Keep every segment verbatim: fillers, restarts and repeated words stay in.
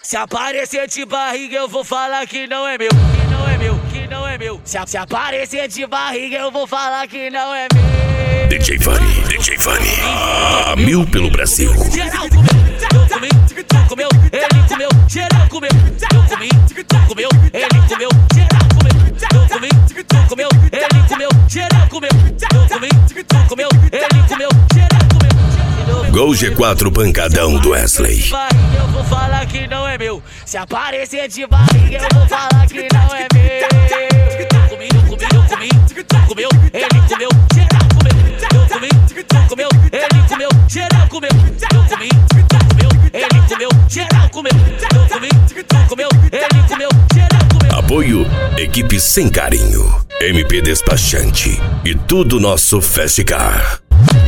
Se aparecer de barriga eu vou falar que não é meu, que não é meu, que não é meu. Se, se aparecer de barriga eu vou falar que não é meu. D J Vani, D J Vani, a mil pelo Brasil. Geral comeu, eu comi, tu comeu, ele comeu, geral comeu, eu comi, tu comeu, ele comeu, geral comeu, eu comi, tu comeu, ele comeu, geral comeu, eu comi, tu comeu, ele comeu, geral comeu. Gol G quatro pancadão do Wesley. Eu vou falar que não é meu. Se aparecer de barriga eu vou falar que não é meu. Eu comi, eu comi, eu comi, tu comeu, ele comeu, geral comeu. Eu comi, tu comeu, ele comeu, geral comeu. Eu comi, tu comeu, ele comeu, geral comeu. Eu comi, tu comeu, ele comeu, geral comeu. Apoio Equipe Sem Carinho, M P Despachante e tudo nosso Festicar.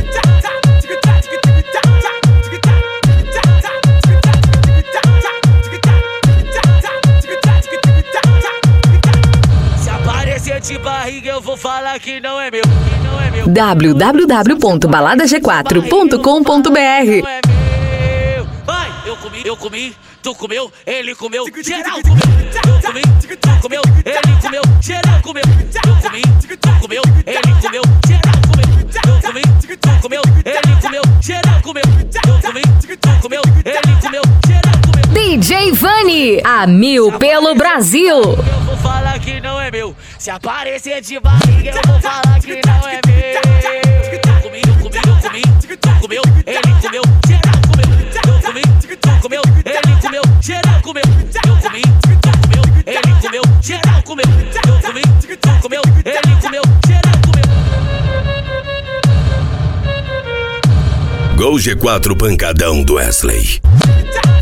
De barriga eu vou falar que não é meu, que não é meu. w w w ponto balada g quatro ponto com ponto b r. Não é meu. Vai, eu comi, eu comi, tu comeu, ele comeu, geral comeu. Eu comi, tu comeu, ele comeu, geral comeu. Eu comi, tu comeu, ele comeu, geral comeu. Eu comi, tu comeu, ele comeu, geral comeu. Eu comi, tu comeu, ele comeu, geral comeu. D J Vani, a mil pelo Brasil. Eu vou falar que não é meu. Se aparecer de barriga eu vou falar que não é meu. Eu comi, eu comi, eu comi, tu comeu, ele comeu, geral comeu. Eu comi, tu comeu, ele comeu, geral comeu. Eu comi, tu comeu, ele comeu, geral comeu. Eu comi, tu comeu, ele comeu, geral comeu. Gol G quatro pancadão do Wesley.